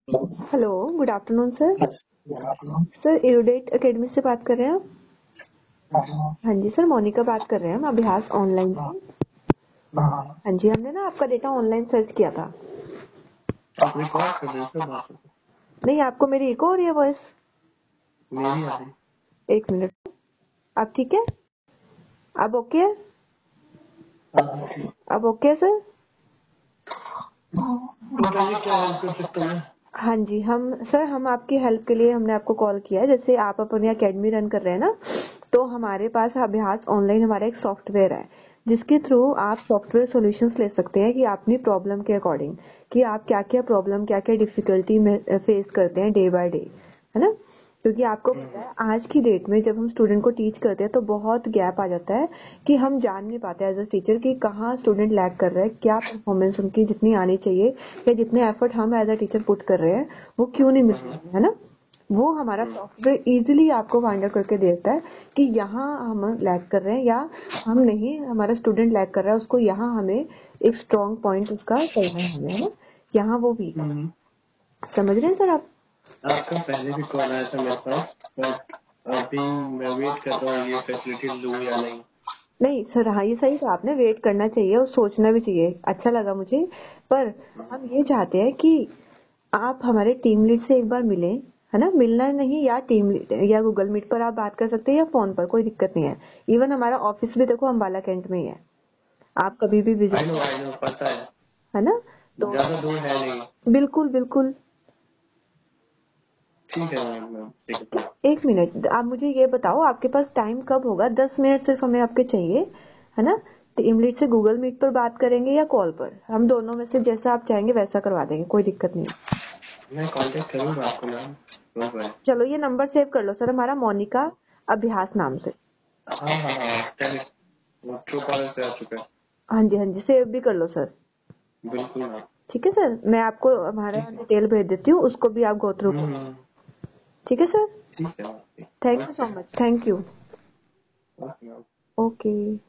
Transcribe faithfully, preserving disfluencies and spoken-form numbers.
Hello, good afternoon sir. Sir एरोडेट academy से बात कर रहे हैं आप? हाँ जी सर, मोनिका बात कर रहे हैं हम अभ्यास ऑनलाइन से। हाँ जी, हमने ना आपका डेटा ऑनलाइन सर्च किया था। आप रिकॉर्ड कर रहे हो बात? नहीं, आपको मेरी इको हो रही है वॉइस? मेरी आ रही। एक मिनट, आप ठीक है? आप ओके है? आप ओके है सर? बताइए क्या हेल्प कर सकता हूँ? हाँ जी, हम सर हम आपकी हेल्प के लिए हमने आपको कॉल किया है। जैसे आप अपनी एकेडमी रन कर रहे हैं ना, तो हमारे पास अभ्यास ऑनलाइन हमारा एक सॉफ्टवेयर है जिसके थ्रू आप सॉफ्टवेयर सॉल्यूशंस ले सकते हैं कि अपनी प्रॉब्लम के अकॉर्डिंग, कि आप क्या क्या प्रॉब्लम क्या क्या डिफिकल्टी में फेस करते हैं डे बाय डे, है ना? क्योंकि आपको पता है आज की डेट में जब हम स्टूडेंट को टीच करते हैं तो बहुत गैप आ जाता है कि हम जान नहीं पाते एज अ टीचर कि कहाँ स्टूडेंट लैग कर रहा है, क्या परफॉर्मेंस उनकी जितनी आनी चाहिए या जितने एफर्ट हम एज अ टीचर पुट कर रहे हैं वो क्यों नहीं मिल रहे हैं, है ना? वो हमारा सॉफ्टवेयर इजीली आपको फाइंड आउट करके देता है कि यहाँ हम लैग कर रहे हैं या हम नहीं, हमारा स्टूडेंट लैग कर रहा है, उसको यहाँ हमें एक स्ट्रॉन्ग पॉइंट उसका करना है हमें, है ना? यहाँ वो वीक है। समझ रहे हैं सर आप? आपका पहले भी कॉल आया था मेरे पास, बट अभी मैं वेट कर रहा हूँ ये फैसिलिटी लूँ या नहीं। नहीं सर, हाँ ये सही कहा आपने, वेट करना चाहिए और सोचना भी चाहिए, अच्छा लगा मुझे। पर हम ये चाहते हैं कि आप हमारे टीम लीड से एक बार मिलें, है ना? मिलना नहीं, या टीम लीड या गूगल मीट पर आप बात कर सकते हैं या फोन पर, कोई दिक्कत नहीं है। इवन हमारा ऑफिस भी देखो अम्बाला कैंट में ही है, आप कभी भी visit, I know I know पता है, है ना? तो ज्यादा दूर है नहीं। बिल्कुल बिल्कुल। ठीक है मैम, मैम ठीक है। एक मिनट, आप मुझे ये बताओ आपके पास टाइम कब होगा? दस मिनट सिर्फ हमें आपके चाहिए, है ना? टीम लीड से गूगल मीट पर बात करेंगे या कॉल पर, हम दोनों में से जैसा आप चाहेंगे वैसा करवा देंगे, कोई दिक्कत नहीं। मैं कांटेक्ट करूंगा आपको मैम, डोंट वरी। चलो ये नंबर सेव कर लो सर, हमारा मोनिका अभ्यास नाम से। हाँ हाँ हाँ टेल वो ट्रू कॉलर पे आ चुका है। हाँ जी हाँ जी, सेव भी कर लो सर। बिल्कुल मैम। ठीक है सर, मैं आपको हमारा डिटेल भेज देती हूँ, उसको भी आप गो थ्रू करो। हम्म, ठीक है सर, ठीक है। Thank you so okay much, thank you. Okay ma'am. Okay.